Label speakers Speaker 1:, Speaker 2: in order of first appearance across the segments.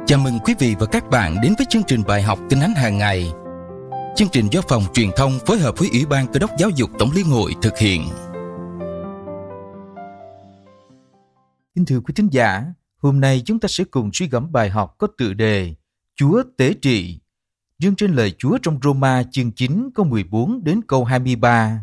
Speaker 1: Chào mừng quý vị và các bạn đến với chương trình bài học Kinh Thánh hàng ngày. Chương trình do Phòng Truyền thông phối hợp với Ủy ban Cơ đốc Giáo dục Tổng Liên hội thực hiện. Kính thưa quý thính giả, hôm nay chúng ta sẽ cùng suy gẫm bài học có tựa đề Chúa tế trị, dựa trên lời Chúa trong Roma chương 9 câu 14 đến câu 23.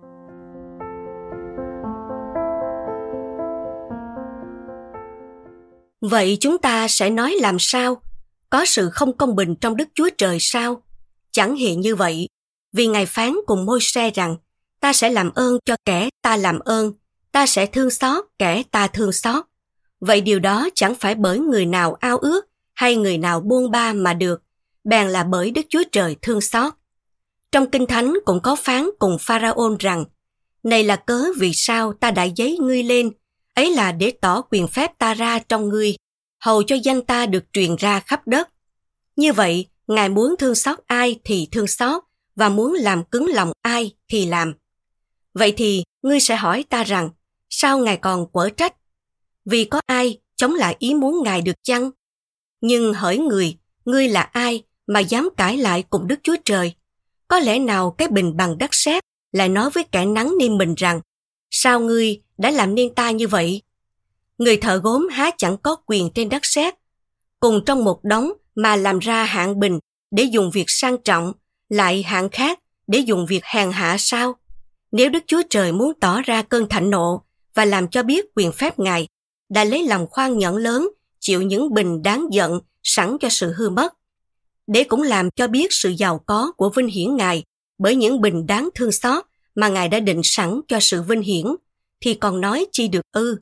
Speaker 2: Vậy chúng ta sẽ nói làm sao? Có sự không công bình trong Đức Chúa Trời sao? Chẳng hiện như vậy, vì Ngài phán cùng Môi-se rằng, ta sẽ làm ơn cho kẻ ta làm ơn, ta sẽ thương xót kẻ ta thương xót. Vậy điều đó chẳng phải bởi người nào ao ước hay người nào buông ba mà được, bèn là bởi Đức Chúa Trời thương xót. Trong Kinh Thánh cũng có phán cùng Pharaôn rằng, này là cớ vì sao ta đã giấy ngươi lên, ấy là để tỏ quyền phép ta ra trong ngươi, hầu cho danh ta được truyền ra khắp đất. Như vậy, Ngài muốn thương xót ai thì thương xót, và muốn làm cứng lòng ai thì làm. Vậy thì, ngươi sẽ hỏi ta rằng, sao Ngài còn quở trách? Vì có ai chống lại ý muốn Ngài được chăng? Nhưng hỡi người, ngươi là ai mà dám cãi lại cùng Đức Chúa Trời? Có lẽ nào cái bình bằng đất sét lại nói với kẻ nắng niêm mình rằng, sao ngươi đã làm nên ta như vậy? Người thợ gốm há chẳng có quyền trên đất sét, cùng trong một đống mà làm ra hạng bình để dùng việc sang trọng, lại hạng khác để dùng việc hèn hạ sao? Nếu Đức Chúa Trời muốn tỏ ra cơn thạnh nộ và làm cho biết quyền phép Ngài, đã lấy lòng khoan nhẫn lớn, chịu những bình đáng giận sẵn cho sự hư mất, để cũng làm cho biết sự giàu có của vinh hiển Ngài bởi những bình đáng thương xót mà Ngài đã định sẵn cho sự vinh hiển, thì còn nói chi được ư?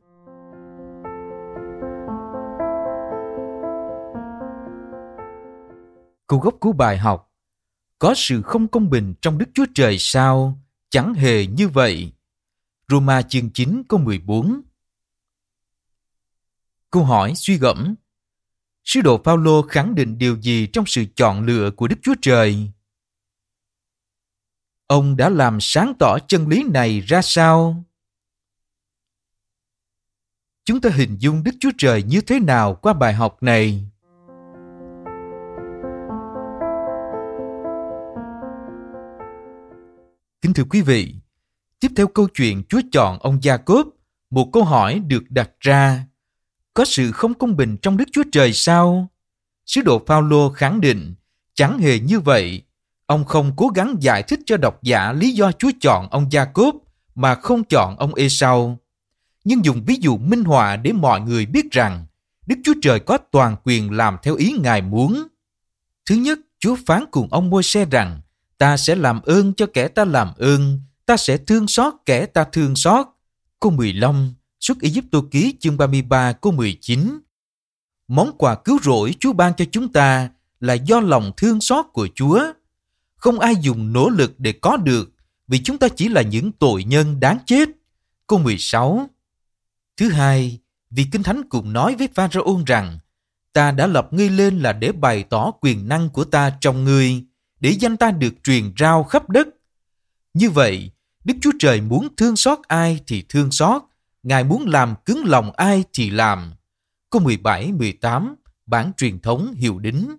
Speaker 1: Câu gốc của bài học: có sự không công bình trong Đức Chúa Trời sao? Chẳng hề như vậy. Roma chương 9 câu 14. Câu hỏi suy gẫm: sứ đồ Phao-lô khẳng định điều gì trong sự chọn lựa của Đức Chúa Trời? Ông đã làm sáng tỏ chân lý này ra sao? Chúng ta hình dung Đức Chúa Trời như thế nào qua bài học này? Kính thưa quý vị, tiếp theo câu chuyện Chúa chọn ông Gia-cốp, một câu hỏi được đặt ra: có sự không công bình trong Đức Chúa Trời sao? Sứ đồ Phao-lô khẳng định, chẳng hề như vậy. Ông không cố gắng giải thích cho độc giả lý do Chúa chọn ông Gia-cốp mà không chọn ông Ê-sau, nhưng dùng ví dụ minh họa để mọi người biết rằng Đức Chúa Trời có toàn quyền làm theo ý Ngài muốn. Thứ nhất, Chúa phán cùng ông Môi-se rằng, ta sẽ làm ơn cho kẻ ta làm ơn, ta sẽ thương xót kẻ ta thương xót. Câu 15, Xuất Ai-cập ký chương 33 câu 19. Món quà cứu rỗi Chúa ban cho chúng ta là do lòng thương xót của Chúa. Không ai dùng nỗ lực để có được, vì chúng ta chỉ là những tội nhân đáng chết. Câu 16. Thứ hai, vì Kinh Thánh cũng nói với Pharaôn rằng, ta đã lập ngươi lên là để bày tỏ quyền năng của ta trong ngươi, để danh ta được truyền rao khắp đất. Như vậy, Đức Chúa Trời muốn thương xót ai thì thương xót, Ngài muốn làm cứng lòng ai thì làm. Câu 17, 18, bản truyền thống Hiệu Đính.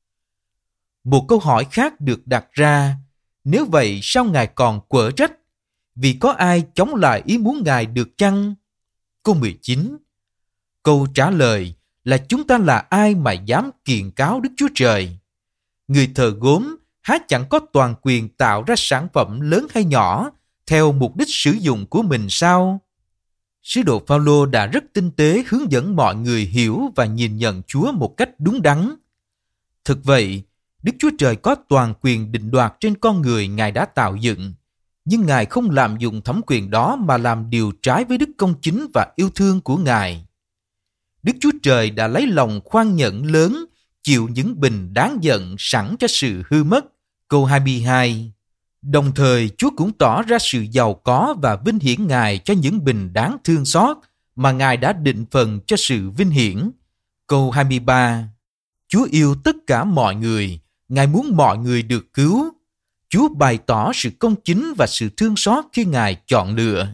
Speaker 1: Một câu hỏi khác được đặt ra: nếu vậy sao Ngài còn quở trách? Vì có ai chống lại ý muốn Ngài được chăng? Câu 19. Câu trả lời là chúng ta là ai mà dám kiện cáo Đức Chúa Trời? Người thợ gốm há chẳng có toàn quyền tạo ra sản phẩm lớn hay nhỏ theo mục đích sử dụng của mình sao? Sứ đồ Phao-lô đã rất tinh tế hướng dẫn mọi người hiểu và nhìn nhận Chúa một cách đúng đắn. Thực vậy, Đức Chúa Trời có toàn quyền định đoạt trên con người Ngài đã tạo dựng, nhưng Ngài không lạm dụng thẩm quyền đó mà làm điều trái với đức công chính và yêu thương của Ngài. Đức Chúa Trời đã lấy lòng khoan nhẫn lớn, chịu những bình đáng giận sẵn cho sự hư mất. Câu 22. Đồng thời, Chúa cũng tỏ ra sự giàu có và vinh hiển Ngài cho những bình đáng thương xót mà Ngài đã định phần cho sự vinh hiển. Câu 23. Chúa yêu tất cả mọi người, Ngài muốn mọi người được cứu. Chúa bày tỏ sự công chính và sự thương xót khi Ngài chọn lựa.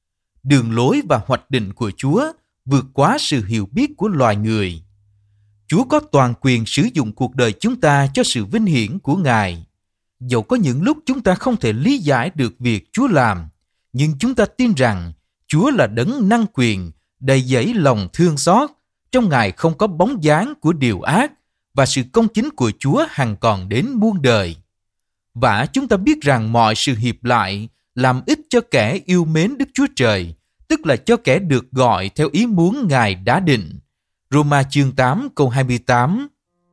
Speaker 1: Đường lối và hoạch định của Chúa vượt quá sự hiểu biết của loài người. Chúa có toàn quyền sử dụng cuộc đời chúng ta cho sự vinh hiển của Ngài. Dẫu có những lúc chúng ta không thể lý giải được việc Chúa làm, nhưng chúng ta tin rằng Chúa là đấng năng quyền, đầy dẫy lòng thương xót. Trong Ngài không có bóng dáng của điều ác, và sự công chính của Chúa hằng còn đến muôn đời. Và chúng ta biết rằng mọi sự hiệp lại làm ích cho kẻ yêu mến Đức Chúa Trời, tức là cho kẻ được gọi theo ý muốn Ngài đã định. Roma chương 8 câu 28.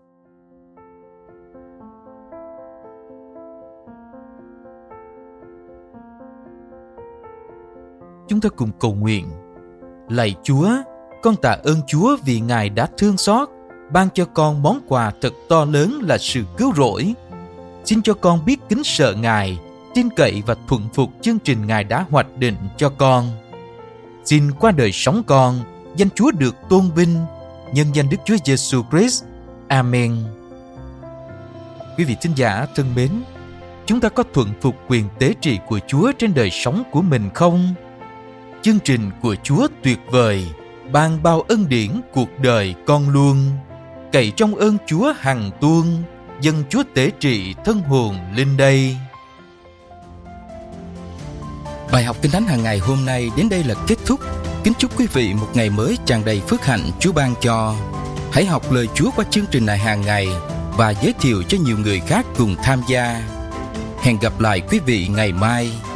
Speaker 1: Chúng ta cùng cầu nguyện. Lạy Chúa, con tạ ơn Chúa vì Ngài đã thương xót, ban cho con món quà thật to lớn là sự cứu rỗi. Xin cho con biết kính sợ Ngài, tin cậy và thuận phục chương trình Ngài đã hoạch định cho con. Xin qua đời sống con, danh Chúa được tôn vinh, nhân danh Đức Chúa Giêsu Christ. Amen. Quý vị thính giả thân mến, chúng ta có thuận phục quyền tế trị của Chúa trên đời sống của mình không? Chương trình của Chúa tuyệt vời, ban bao ân điển cuộc đời con luôn. Cậy trong ơn Chúa hằng tuông, dân Chúa tế trị thân hồn linh đây.
Speaker 3: Bài học Kinh Thánh hàng ngày hôm nay đến đây là kết thúc. Kính chúc quý vị một ngày mới tràn đầy phước hạnh Chúa ban cho. Hãy học lời Chúa qua chương trình này hàng ngày và giới thiệu cho nhiều người khác cùng tham gia. Hẹn gặp lại quý vị ngày mai.